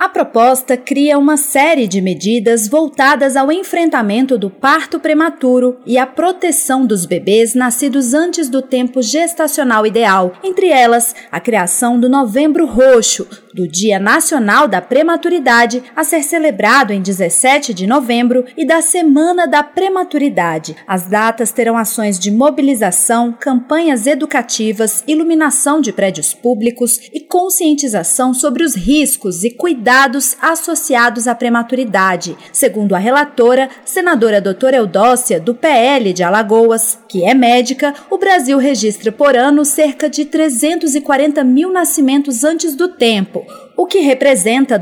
A proposta cria uma série de medidas voltadas ao enfrentamento do parto prematuro e à proteção dos bebês nascidos antes do tempo gestacional ideal, entre elas a criação do Novembro Roxo, do Dia Nacional da Prematuridade, a ser celebrado em 17 de novembro, e da Semana da Prematuridade. As datas terão ações de mobilização, campanhas educativas, iluminação de prédios públicos e conscientização sobre os riscos e cuidados associados à prematuridade, segundo a relatora, senadora doutora Eudócia, do PL de Alagoas, que é médica. O Brasil registra por ano cerca de 340 mil nascimentos antes do tempo, o que representa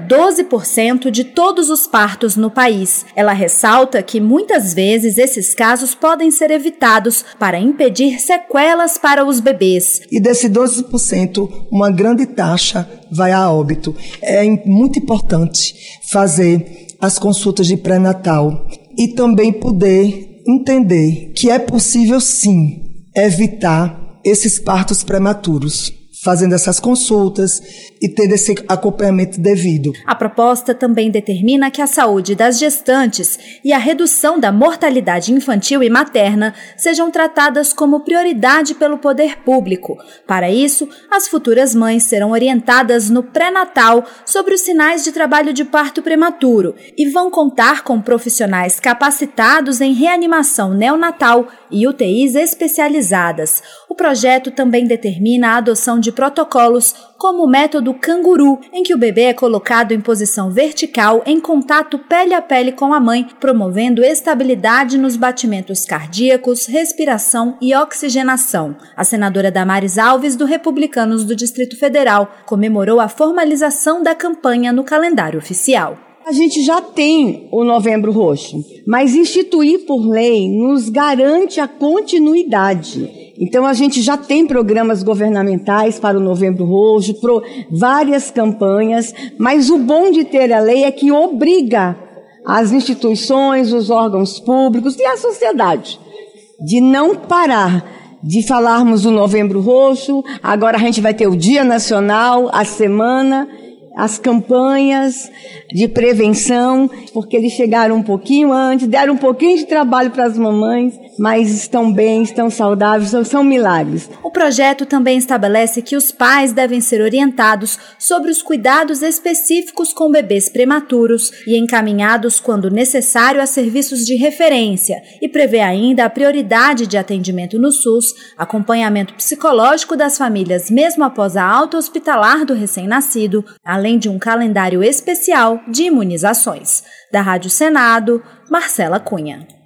12% de todos os partos no país. Ela ressalta que muitas vezes esses casos podem ser evitados para impedir sequelas para os bebês. E desse 12%, uma grande taxa vai a óbito. É muito importante fazer as consultas de pré-natal e também poder entender que é possível sim evitar esses partos prematuros, fazendo essas consultas e tendo esse acompanhamento devido. A proposta também determina que a saúde das gestantes e a redução da mortalidade infantil e materna sejam tratadas como prioridade pelo poder público. Para isso, as futuras mães serão orientadas no pré-natal sobre os sinais de trabalho de parto prematuro e vão contar com profissionais capacitados em reanimação neonatal e UTIs especializadas. O projeto também determina a adoção de protocolos como o método canguru, em que o bebê é colocado em posição vertical em contato pele a pele com a mãe, promovendo estabilidade nos batimentos cardíacos, respiração e oxigenação. A senadora Damares Alves, do Republicanos do Distrito Federal, comemorou a formalização da campanha no calendário oficial. A gente já tem o Novembro Roxo, mas instituir por lei nos garante a continuidade. Então, a gente já tem programas governamentais para o Novembro Roxo, várias campanhas, mas o bom de ter a lei é que obriga as instituições, os órgãos públicos e a sociedade de não parar de falarmos do Novembro Roxo. Agora a gente vai ter o Dia Nacional, a semana, as campanhas de prevenção, porque eles chegaram um pouquinho antes, deram um pouquinho de trabalho para as mamães, mas estão bem, estão saudáveis, são milagres. O projeto também estabelece que os pais devem ser orientados sobre os cuidados específicos com bebês prematuros e encaminhados, quando necessário, a serviços de referência, e prevê ainda a prioridade de atendimento no SUS, acompanhamento psicológico das famílias mesmo após a alta hospitalar do recém-nascido, além de um calendário especial de imunizações. Da Rádio Senado, Marcela Cunha.